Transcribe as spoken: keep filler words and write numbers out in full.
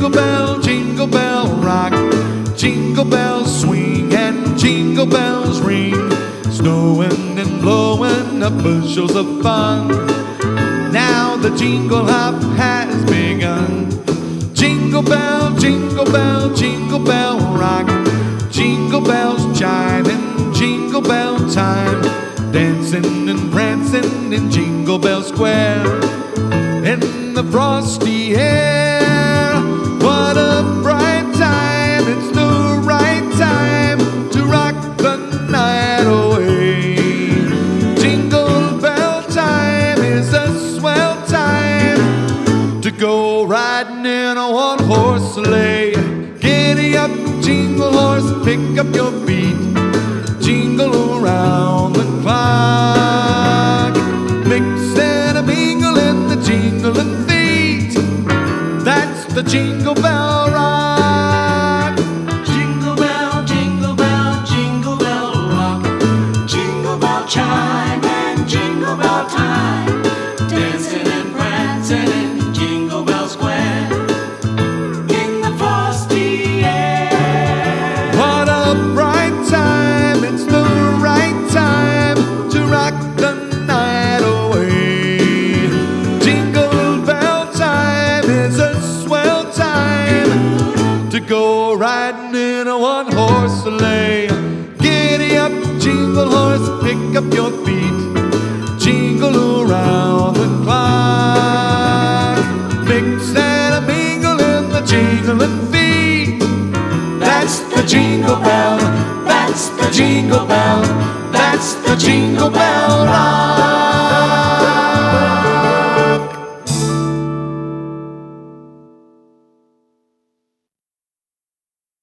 Jingle bell, jingle bell rock, jingle bells swing and jingle bells ring, snowing and blowing up bushels of fun. Now the jingle hop has begun. Jingle bell, jingle bell, jingle bell rock, jingle bells chiming, jingle bell time, dancing and prancing in Jingle Bell Square. In the frosty air, what a bright time, it's the right time to rock the night away. Jingle bell time is a swell time to go riding in a one-horse sleigh. Giddy up, jingle horse, pick up your feet, jingle around the clock, mix and a mingle in the jingling feet. That's the Jingle Bell Rock. Jingle bell, jingle bell, jingle bell rock, jingle bell chime and jingle bell time, dancing and prancing in Jingle Bell Square. In the frosty air, What a bright time, it's the right time to rock the night away. Jingle bell time is a swell time to go riding in a one-horse sleigh. Giddy up, jingle horse, pick up your feet, jingle around the clock, mix and a mingle in the jingling feet. That's the Jingle Bell, that's the Jingle Bell, that's the Jingle Bell Rock.